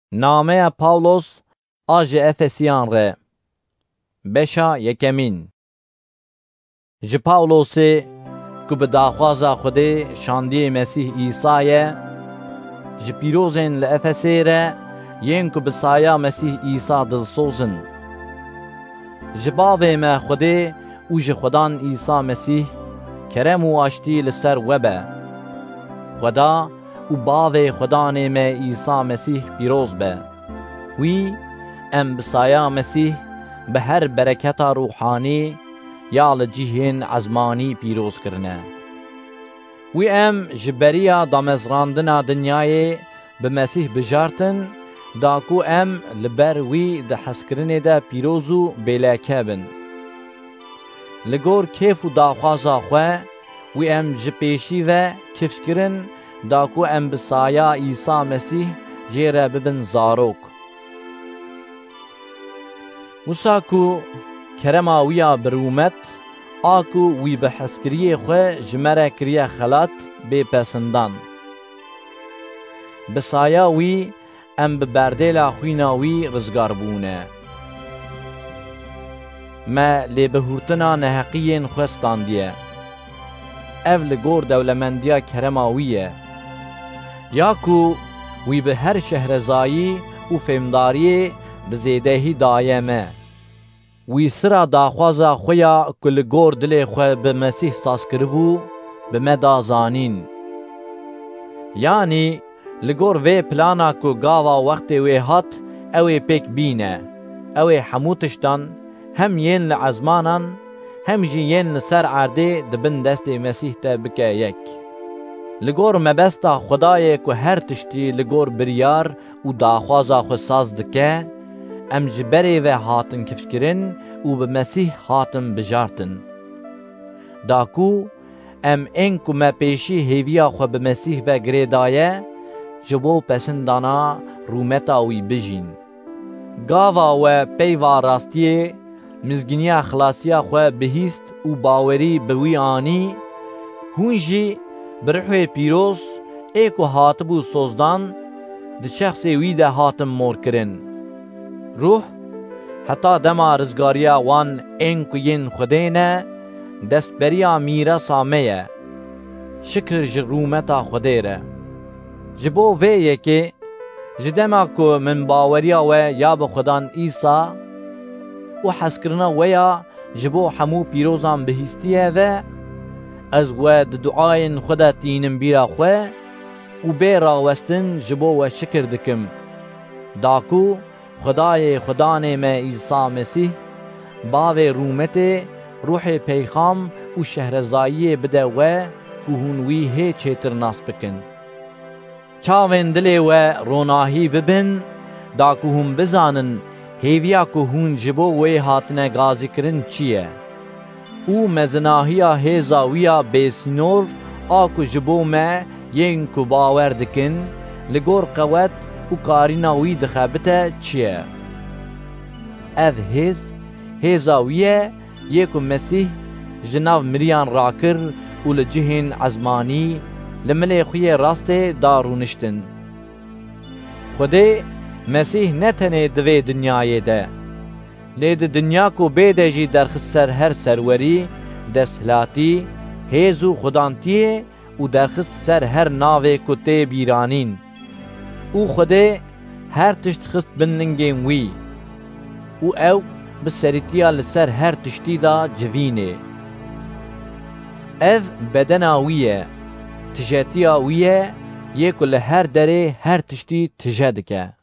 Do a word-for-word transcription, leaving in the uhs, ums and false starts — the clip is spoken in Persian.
نامه پاولوس آج افسیان ره بشا یکمین ج پاولوسی که به داخوازا خوده شاندی مسیح عیسیه ج پیروزین لافسی ره ین که به سایا مسیح عیسی دلسوزن ج باوی ما خوده او ج خدان عیسی مسیح کرم و آشتی لسر وبه خدا او باوی خدان ما عیسی مسیح پیروز به وی ام بسایا مسیح به هر برکت روحانی یا لجهین عزمانی پیروز کرنه وی ام جبریا دامزراندنا دنیای به مسیح بجارتن داکو ام لبر وی ده حسکرنه ده پیروزو بلاکه بن لگور کیف و داخوازا خواه وی ام جپیشی و کفشکرن داکو ام بسایا عیسی مسیح جیره ببن زاروک وساکو کرما ویا برومت آکو وی به حسکریه خواه جمره کریه خلات بی پسندان بسایا وی ام ببردیلا خوینا وی رزگار بونه ما لی بهورتنا نحقیین خوستان دیه او لگور دولمندیا کرما ویه یاکو وی به هر شهرزایی و فهمداری بزیدهی دایمه وی سرا داخوازا خویا کل گور دل خو به مسیح ساس کربو به مدا زانین یعنی لگور وی پلانا کو گاوا وقت وی هات اوی پیک بینه اوی حموتشتان هم ین لعزمانان هم جی ین لسر عرده دبن دست مسیح تا بکه یک لگور مبستا خدای کو هر تشتی لگور بریار و داخوازا خو ساز دکه ام جبری و هاتن کفکرین و به مسیح هاتن بجارتن داکو ام انکو ما پیشی هیویا خو به مسیح و گریدایه جبو پسندانا رومتا وی بجین گاوا و پیوا راستیه مزگینیا خلاصیا خو بهیست و باوری بوی آنی هونجی برحوی پیروز ایکو هاتبو سوزدان ده شخصی وی ده هاتم مور کرن روح حتی دما رزگاریا وان انکو ین خودینه دست بریا میرا سامه شکر جرومتا خودیره جبو ویه که جدما کو من باوریا و یا به خدان ایسا و حسکرنا ویا جبو حمو پیروزان بهیستیه و از و دعاین خدا تینم بیرا خواه و بیرا وستن جبو و شکر دکم داکو خدای خدان ما عیسی مسیح باو رومت روح پیغام و شهرزایی بده و هونوی هی چیتر ناس بکن چاوین دلی و روناهی ببن داکو هم بزانن هیویا که هون جبو وی هاتنه گازی کرن چیه او مزناهیا هیزاویا بیسینور آکو جبو ما ین کو باور دکن لگور قوت و کارینا وی دخابته چیه اذ هیز هیزاویه یکو مسیح جناو مریان راکر و لجهین عزمانی لملی خوی راست دارونشتن خوده مسیح نتنه دوی دنیای ده لید دنیا کو بیده جی درخ سر هر سروری دستلاتی هیزو خدانتیه و درخست سر هر ناوه کته بیرانین او خوده هر تشت خست بننگین وی او او بسریتیا لسر هر تشتی دا جوینه اف بدنا ویه تجاتیا ویه یکو لهر دره هر تشتی تجادکه